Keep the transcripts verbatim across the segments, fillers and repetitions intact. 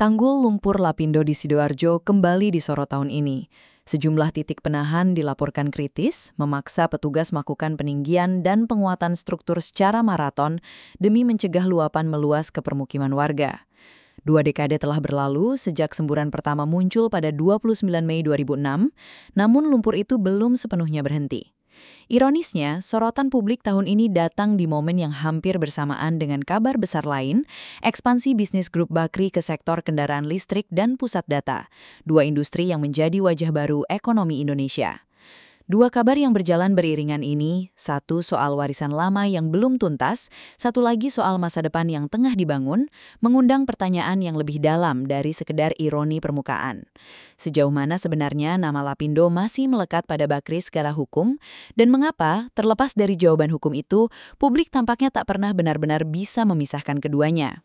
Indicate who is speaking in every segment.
Speaker 1: Tanggul lumpur Lapindo di Sidoarjo kembali disorot tahun ini. Sejumlah titik penahan dilaporkan kritis, memaksa petugas melakukan peninggian dan penguatan struktur secara maraton demi mencegah luapan meluas ke permukiman warga. Dua dekade telah berlalu sejak semburan pertama muncul pada dua puluh sembilan Mei dua ribu enam, namun lumpur itu belum sepenuhnya berhenti. Ironisnya, sorotan publik tahun ini datang di momen yang hampir bersamaan dengan kabar besar lain, ekspansi bisnis grup Bakri ke sektor kendaraan listrik dan pusat data, dua industri yang menjadi wajah baru ekonomi Indonesia. Dua kabar yang berjalan beriringan ini, satu soal warisan lama yang belum tuntas, satu lagi soal masa depan yang tengah dibangun, mengundang pertanyaan yang lebih dalam dari sekedar ironi permukaan. Sejauh mana sebenarnya nama Lapindo masih melekat pada Bakri secara hukum, dan mengapa, terlepas dari jawaban hukum itu, publik tampaknya tak pernah benar-benar bisa memisahkan keduanya.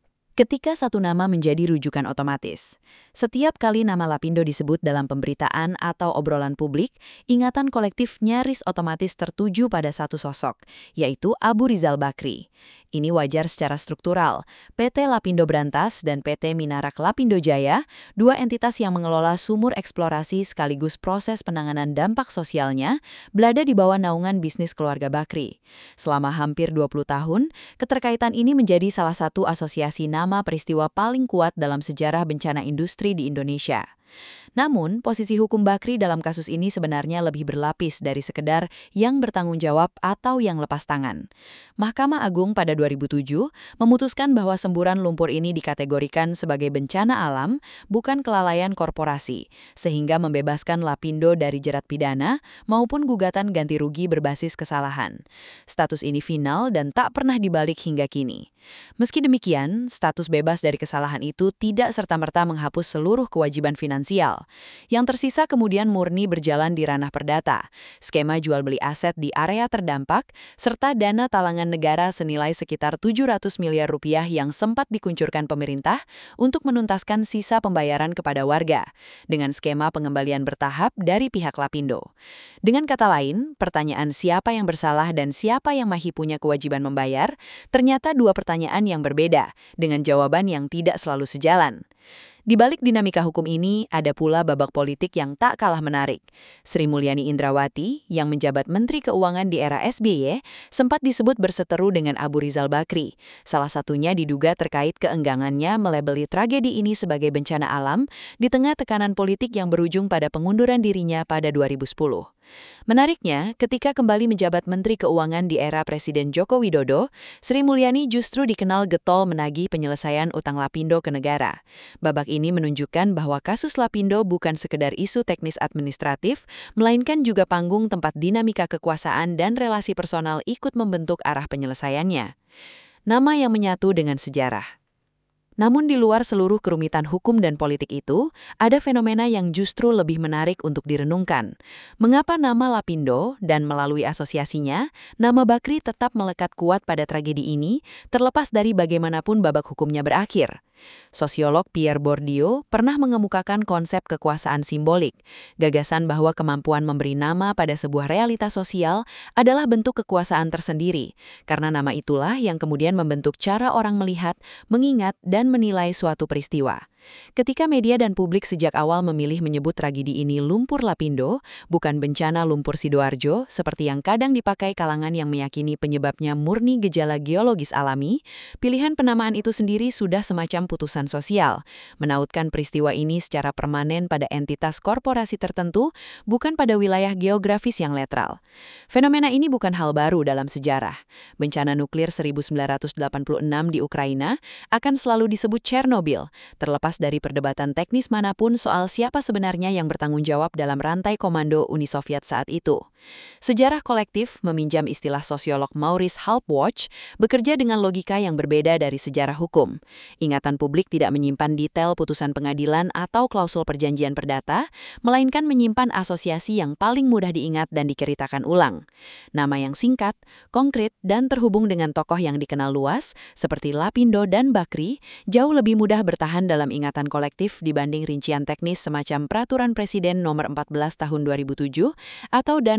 Speaker 1: Ketika satu nama menjadi rujukan otomatis, setiap kali nama Lapindo disebut dalam pemberitaan atau obrolan publik, ingatan kolektif nyaris otomatis tertuju pada satu sosok, yaitu Abu Rizal Bakri. Ini wajar secara struktural. P T Lapindo Brantas dan P T Minarak Lapindo Jaya, dua entitas yang mengelola sumur eksplorasi sekaligus proses penanganan dampak sosialnya, berada di bawah naungan bisnis keluarga Bakri. Selama hampir dua puluh tahun, keterkaitan ini menjadi salah satu asosiasi nama peristiwa paling kuat dalam sejarah bencana industri di Indonesia. Namun, posisi hukum Bakri dalam kasus ini sebenarnya lebih berlapis dari sekedar yang bertanggung jawab atau yang lepas tangan. Mahkamah Agung pada dua ribu tujuh memutuskan bahwa semburan lumpur ini dikategorikan sebagai bencana alam, bukan kelalaian korporasi, sehingga membebaskan Lapindo dari jerat pidana maupun gugatan ganti rugi berbasis kesalahan. Status ini final dan tak pernah dibalik hingga kini. Meski demikian, status bebas dari kesalahan itu tidak serta-merta menghapus seluruh kewajiban finansial. Yang tersisa kemudian murni berjalan di ranah perdata, skema jual beli aset di area terdampak, serta dana talangan negara senilai sekitar tujuh ratus miliar rupiah yang sempat dikuncurkan pemerintah untuk menuntaskan sisa pembayaran kepada warga, dengan skema pengembalian bertahap dari pihak Lapindo. Dengan kata lain, pertanyaan siapa yang bersalah dan siapa yang masih punya kewajiban membayar, ternyata dua pertanyaan yang berbeda, dengan jawaban yang tidak selalu sejalan. Di balik dinamika hukum ini, ada pula babak politik yang tak kalah menarik. Sri Mulyani Indrawati, yang menjabat Menteri Keuangan di era S B Y, sempat disebut berseteru dengan Abu Rizal Bakri. Salah satunya diduga terkait keenggangannya melabeli tragedi ini sebagai bencana alam di tengah tekanan politik yang berujung pada pengunduran dirinya pada dua ribu sepuluh. Menariknya, ketika kembali menjabat Menteri Keuangan di era Presiden Joko Widodo, Sri Mulyani justru dikenal getol menagih penyelesaian utang Lapindo ke negara. Babak ini menunjukkan bahwa kasus Lapindo bukan sekedar isu teknis administratif, melainkan juga panggung tempat dinamika kekuasaan dan relasi personal ikut membentuk arah penyelesaiannya. Nama yang menyatu dengan sejarah. Namun di luar seluruh kerumitan hukum dan politik itu, ada fenomena yang justru lebih menarik untuk direnungkan. Mengapa nama Lapindo dan melalui asosiasinya, nama Bakri tetap melekat kuat pada tragedi ini, terlepas dari bagaimanapun babak hukumnya berakhir? Sosiolog Pierre Bourdieu pernah mengemukakan konsep kekuasaan simbolik, gagasan bahwa kemampuan memberi nama pada sebuah realitas sosial adalah bentuk kekuasaan tersendiri, karena nama itulah yang kemudian membentuk cara orang melihat, mengingat, dan menilai suatu peristiwa. Ketika media dan publik sejak awal memilih menyebut tragedi ini lumpur Lapindo, bukan bencana lumpur Sidoarjo, seperti yang kadang dipakai kalangan yang meyakini penyebabnya murni gejala geologis alami, pilihan penamaan itu sendiri sudah semacam putusan sosial, menautkan peristiwa ini secara permanen pada entitas korporasi tertentu, bukan pada wilayah geografis yang netral. Fenomena ini bukan hal baru dalam sejarah. Bencana nuklir seribu sembilan ratus delapan puluh enam di Ukraina akan selalu disebut Chernobyl, terlepas dari perdebatan teknis manapun soal siapa sebenarnya yang bertanggung jawab dalam rantai komando Uni Soviet saat itu. Sejarah kolektif, meminjam istilah sosiolog Maurice Halbwach, bekerja dengan logika yang berbeda dari sejarah hukum. Ingatan publik tidak menyimpan detail putusan pengadilan atau klausul perjanjian perdata, melainkan menyimpan asosiasi yang paling mudah diingat dan diceritakan ulang. Nama yang singkat, konkret, dan terhubung dengan tokoh yang dikenal luas, seperti Lapindo dan Bakri, jauh lebih mudah bertahan dalam ingatan kolektif dibanding rincian teknis semacam Peraturan Presiden Nomor empat belas Tahun dua ribu tujuh atau dana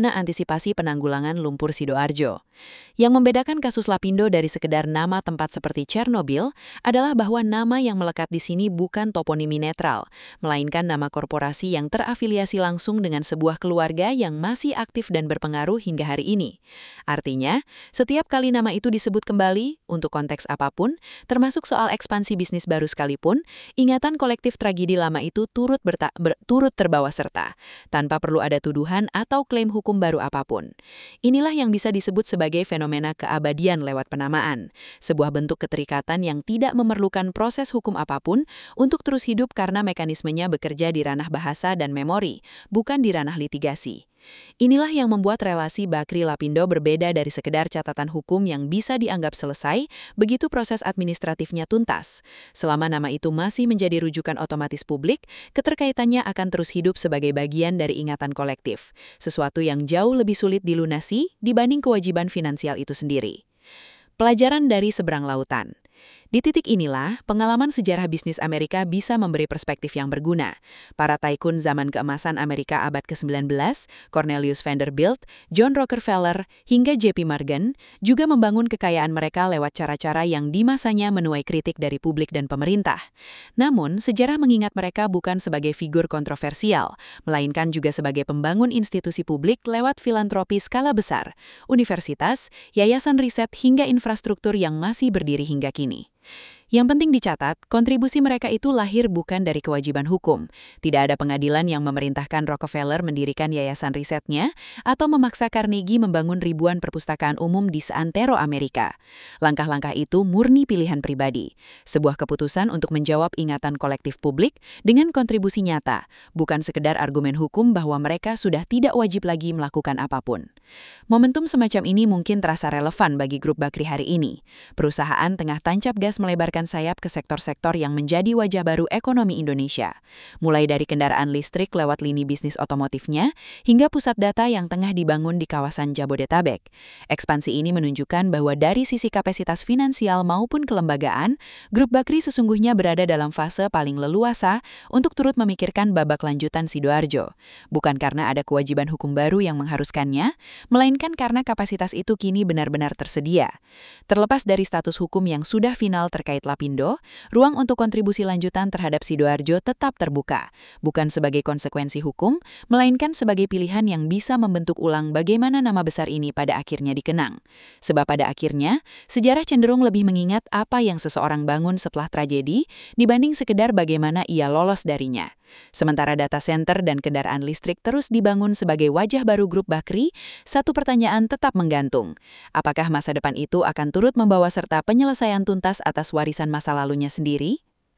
Speaker 1: guna antisipasi penanggulangan lumpur Sidoarjo. Yang membedakan kasus Lapindo dari sekedar nama tempat seperti Chernobyl adalah bahwa nama yang melekat di sini bukan toponimi netral, melainkan nama korporasi yang terafiliasi langsung dengan sebuah keluarga yang masih aktif dan berpengaruh hingga hari ini. Artinya, setiap kali nama itu disebut kembali, untuk konteks apapun, termasuk soal ekspansi bisnis baru sekalipun, ingatan kolektif tragedi lama itu turut, berta- ber- turut terbawa serta, tanpa perlu ada tuduhan atau klaim hukum baru apapun. Inilah yang bisa disebut sebagai fenomena keabadian lewat penamaan, sebuah bentuk keterikatan yang tidak memerlukan proses hukum apapun untuk terus hidup karena mekanismenya bekerja di ranah bahasa dan memori, bukan di ranah litigasi. Inilah yang membuat relasi Bakri Lapindo berbeda dari sekedar catatan hukum yang bisa dianggap selesai begitu proses administratifnya tuntas. Selama nama itu masih menjadi rujukan otomatis publik, keterkaitannya akan terus hidup sebagai bagian dari ingatan kolektif, sesuatu yang jauh lebih sulit dilunasi dibanding kewajiban finansial itu sendiri. Pelajaran dari seberang lautan. Di titik inilah, pengalaman sejarah bisnis Amerika bisa memberi perspektif yang berguna. Para tycoon zaman keemasan Amerika abad ke sembilan belas, Cornelius Vanderbilt, John Rockefeller, hingga J P Morgan, juga membangun kekayaan mereka lewat cara-cara yang di masanya menuai kritik dari publik dan pemerintah. Namun, sejarah mengingat mereka bukan sebagai figur kontroversial, melainkan juga sebagai pembangun institusi publik lewat filantropi skala besar, universitas, yayasan riset hingga infrastruktur yang masih berdiri hingga kini. Yang penting dicatat, kontribusi mereka itu lahir bukan dari kewajiban hukum. Tidak ada pengadilan yang memerintahkan Rockefeller mendirikan yayasan risetnya atau memaksa Carnegie membangun ribuan perpustakaan umum di seantero Amerika. Langkah-langkah itu murni pilihan pribadi, sebuah keputusan untuk menjawab ingatan kolektif publik dengan kontribusi nyata, bukan sekedar argumen hukum bahwa mereka sudah tidak wajib lagi melakukan apapun. Momentum semacam ini mungkin terasa relevan bagi grup Bakri hari ini. Perusahaan tengah tancap gas melebarkan sayap ke sektor-sektor yang menjadi wajah baru ekonomi Indonesia. Mulai dari kendaraan listrik lewat lini bisnis otomotifnya, hingga pusat data yang tengah dibangun di kawasan Jabodetabek. Ekspansi ini menunjukkan bahwa dari sisi kapasitas finansial maupun kelembagaan, grup Bakri sesungguhnya berada dalam fase paling leluasa untuk turut memikirkan babak lanjutan Sidoarjo. Bukan karena ada kewajiban hukum baru yang mengharuskannya, melainkan karena kapasitas itu kini benar-benar tersedia. Terlepas dari status hukum yang sudah final terkait Lapindo, ruang untuk kontribusi lanjutan terhadap Sidoarjo tetap terbuka, bukan sebagai konsekuensi hukum, melainkan sebagai pilihan yang bisa membentuk ulang bagaimana nama besar ini pada akhirnya dikenang. Sebab pada akhirnya, sejarah cenderung lebih mengingat apa yang seseorang bangun setelah tragedi dibanding sekedar bagaimana ia lolos darinya. Sementara data center dan kendaraan listrik terus dibangun sebagai wajah baru grup Bakri, satu pertanyaan tetap menggantung. Apakah masa depan itu akan turut membawa serta penyelesaian tuntas atas warisan masa lalunya sendiri?